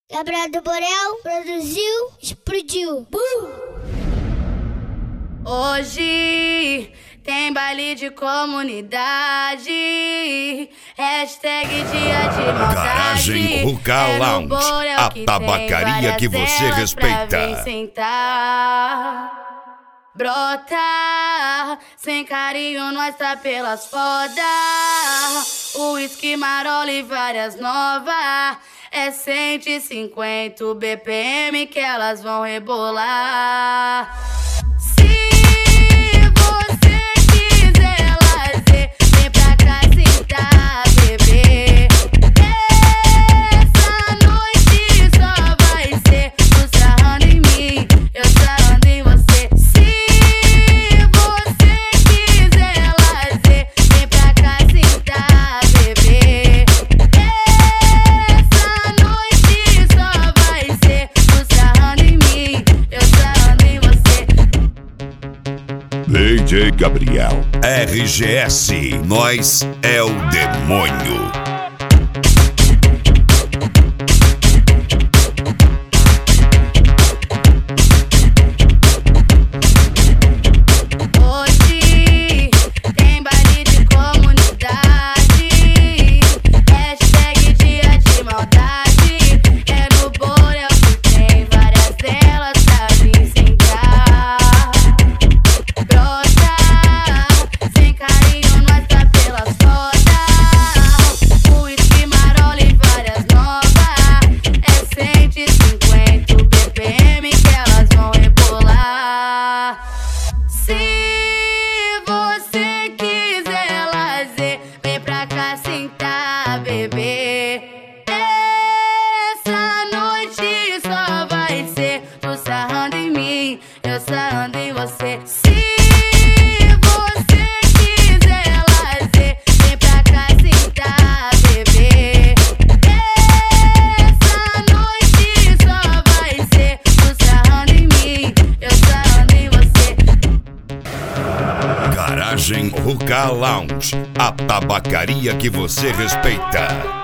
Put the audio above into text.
Gabriel do Borel produziu, explodiu. Hoje tem baile de comunidade, hashtag dia de maldade. Garagem Ruka Lounge, a tabacaria que você respeita. Brota, sem carinho nós tá pelas foda. Uísque, marola e várias novas. É 150 BPM que elas vão rebolar. Se você quiser lazer, vem pra cá sentar, bebê. Essa noite só vai ser tu sarrando em mim, eu sarrando em você. Se você quiser lazer, vem pra cá sentar, bebê. Essa noite só vai ser tu sarrando em mim, eu sarrando em você. DJ Gabriel, RGS, nós é o demônio. Hoje tem baile de comunidade, hashtag dia de maldade. É no Borel que tem várias delas pra vir sentar. Brota, sem carinho nós tá pelas foda. Uísque, marola e várias novas. É 150 BPM que elas vão rebolar. Se você quiser lazer, vem pra cá sentar, bebê. Essa noite só vai ser tu sarrando em mim, eu sarrando em você. Se você quiser lazer, vem pra cá sentar, bebê. Essa noite só vai ser tu sarrando em mim, eu sarrando em você. Garagem Ruka Lounge, a tabacaria que você respeita.